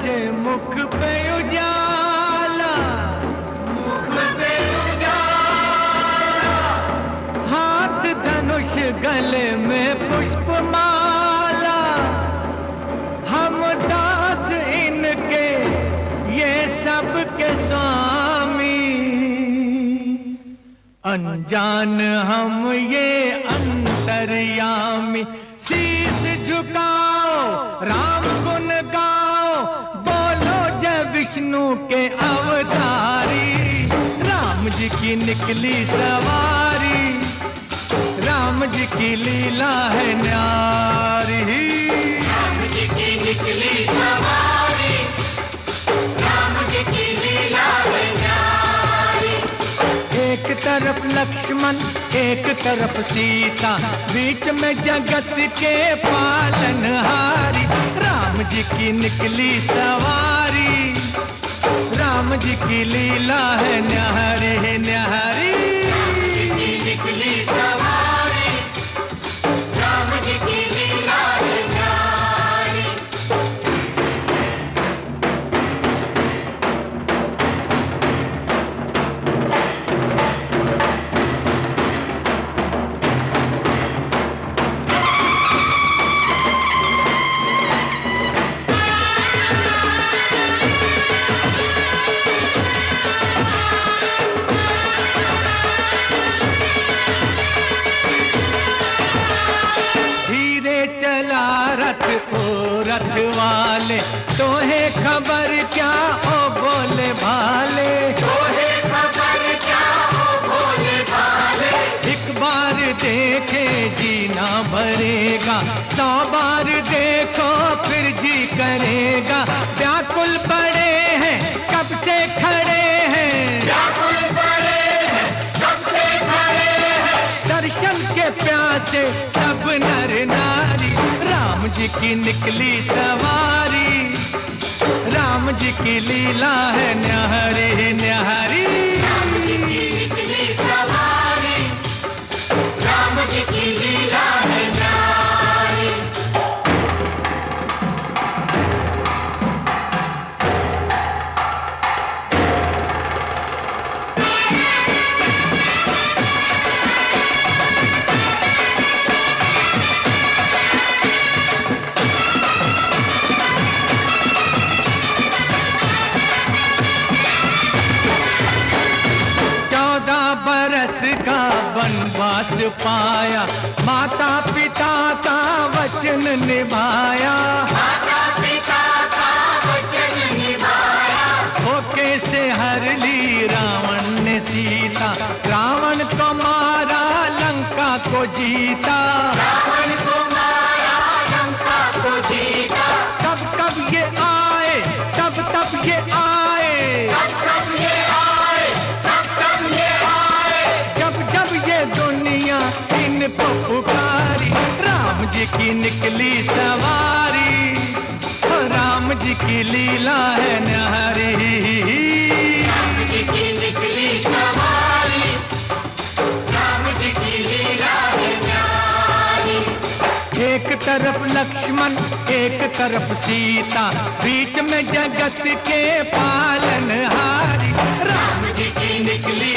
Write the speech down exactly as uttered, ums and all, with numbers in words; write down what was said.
बजे मुख पे उजाला, मुख पे उजाला, हाथ धनुष गले में पुष्पमाला, हम दास इनके ये सब के स्वामी, अनजान हम ये अंतर्यामी। शीश झुकाओ राम गुण गाओ, बोलो जय विष्णु के अवतारी। राम जी की निकली सवारी, राम जी की लीला है न्यारी। राम जी की निकली सवारी, राम जी की लीला है न्यारी। एक तरफ लक्ष्मण एक तरफ सीता, बीच में जगत के पालनहारी। राम जी की निकली सवारी, राम जी की लीला है न्यारी न्यारी। राम जी की निकली सवारी, राम जी की लीला है न्यारी। रथ ओ रथ वाले, तोहे खबर क्या ओ बोले भाले, तोहे खबर क्या ओ भोले भाले। एक बार देखे जीना भरेगा, सौ बार देखो फिर जी करेगा। व्याकुल पड़े हैं कब से खड़े हैं, व्याकुल पड़े हैं कब से खड़े हैं। दर्शन के प्यासे सब नर नारी। राम जी की निकली सवारी, राम जी की लीला है न्यारी न्यारी। राम जी की निकली सवारी, राम जी की लीला है न्यारी। बरस का वनवास पाया, माता पिता का वचन निभाया, माता पिता का वचन निभाया। धोखे से हर ली रावण ने सीता, रावण को मारा लंका को जीता, रावण को मारा लंका को जीता। कब कब ये आए तब तब ये आए, कब कब ये आए कब कब ये आए। जब जब ये दुनिया इनको पुकारी। राम जी की निकली सवारी, राम जी की लीला है न्यारी। राम जी की निकली सवारी, राम जी की लीला है न्यारी। एक तरफ लक्ष्मण एक तरफ सीता, बीच में जगत के पालनहारी। राम जी की निकली